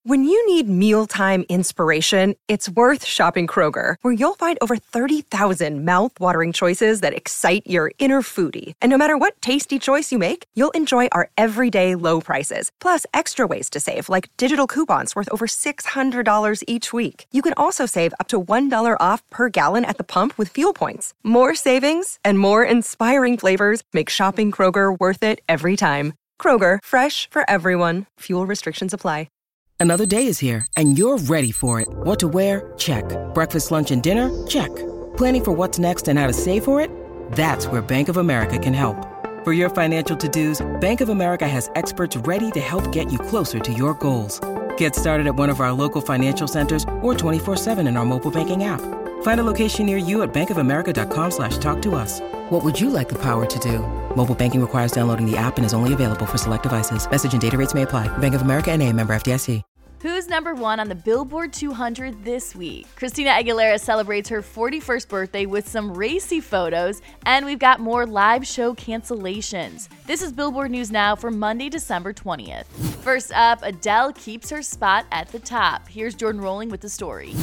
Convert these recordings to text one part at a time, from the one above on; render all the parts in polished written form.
When you need mealtime inspiration, it's worth shopping Kroger, where you'll find over 30,000 mouth-watering choices that excite your inner foodie. And no matter what tasty choice you make, you'll enjoy our everyday low prices, plus extra ways to save, like digital coupons worth over $600 each week. You can also save up to $1 off per gallon at the pump with fuel points. More savings and more inspiring flavors make shopping Kroger worth it every time. Kroger, fresh for everyone. Fuel restrictions apply. Another day is here, and you're ready for it. What to wear? Check. Breakfast, lunch, and dinner? Check. Planning for what's next and how to save for it? That's where Bank of America can help. For your financial to-dos, Bank of America has experts ready to help get you closer to your goals. Get started at one of our local financial centers or 24/7 in our mobile banking app. Find a location near you at bankofamerica.com/talktous. What would you like the power to do? Mobile banking requires downloading the app and is only available for select devices. Message and data rates may apply. Bank of America N.A., member FDIC. Who's number one on the Billboard 200 this week? Christina Aguilera celebrates her 41st birthday with some racy photos, and we've got more live show cancellations. This is Billboard News Now for Monday, December 20th. First up, Adele keeps her spot at the top. Here's Jordan Rolling with the story.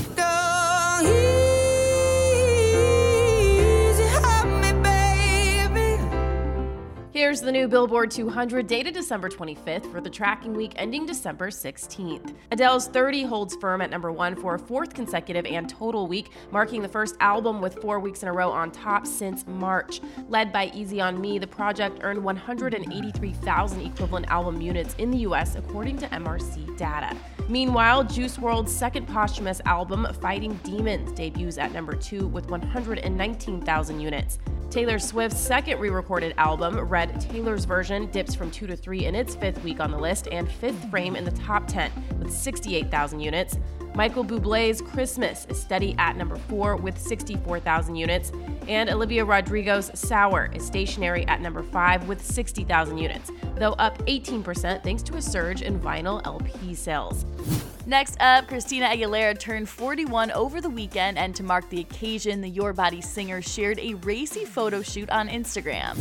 Here's the new Billboard 200 dated December 25th for the tracking week ending December 16th. Adele's 30 holds firm at number 1 for a 4th consecutive and total week, marking the first album with 4 weeks in a row on top since March. Led by Easy on Me, the project earned 183,000 equivalent album units in the US, according to MRC data. Meanwhile, Juice WRLD's second posthumous album, Fighting Demons, debuts at number 2 with 119,000 units. Taylor Swift's second re-recorded album, Red Taylor's Version, dips from 2 to 3 in its 5th week on the list and 5th frame in the top 10 with 68,000 units. Michael Bublé's Christmas is steady at number 4 with 64,000 units, and Olivia Rodrigo's Sour is stationary at number 5 with 60,000 units, though up 18% thanks to a surge in vinyl LP sales. Next up, Christina Aguilera turned 41 over the weekend, and to mark the occasion, the Your Body singer shared a racy photo shoot on Instagram.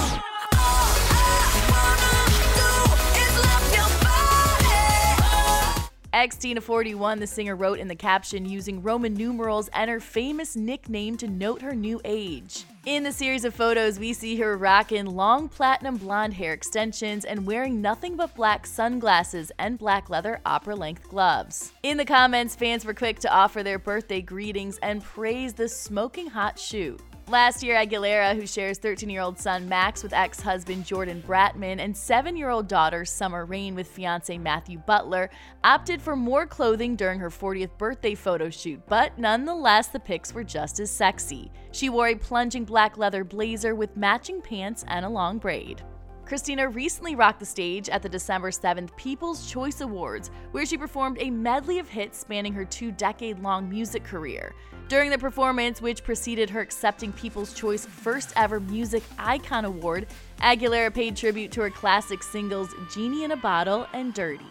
Xtina41, the singer wrote in the caption using Roman numerals and her famous nickname to note her new age. In the series of photos, we see her rocking long platinum blonde hair extensions and wearing nothing but black sunglasses and black leather opera-length gloves. In the comments, fans were quick to offer their birthday greetings and praise the smoking hot shoot. Last year, Aguilera, who shares 13-year-old son Max with ex-husband Jordan Bratman and 7-year-old daughter Summer Rain with fiancé Matthew Butler, opted for more clothing during her 40th birthday photo shoot, but nonetheless, the pics were just as sexy. She wore a plunging black leather blazer with matching pants and a long braid. Christina recently rocked the stage at the December 7th People's Choice Awards, where she performed a medley of hits spanning her 2-decade-long music career. During the performance, which preceded her accepting People's Choice First Ever Music Icon Award, Aguilera paid tribute to her classic singles Genie in a Bottle and Dirty.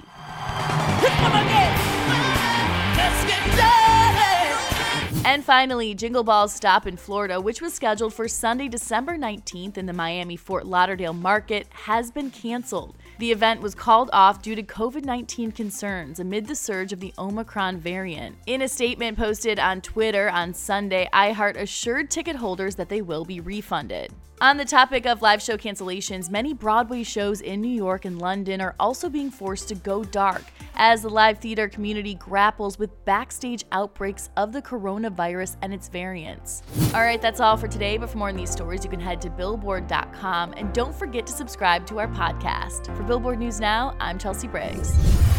And finally, Jingle Ball's stop in Florida, which was scheduled for Sunday, December 19th in the Miami Fort Lauderdale market, has been canceled. The event was called off due to COVID-19 concerns amid the surge of the Omicron variant. In a statement posted on Twitter on Sunday, iHeart assured ticket holders that they will be refunded. On the topic of live show cancellations, many Broadway shows in New York and London are also being forced to go dark as the live theater community grapples with backstage outbreaks of the coronavirus and its variants. All right, that's all for today, but for more on these stories, you can head to Billboard.com, and don't forget to subscribe to our podcast. For Billboard News Now, I'm Chelsea Briggs.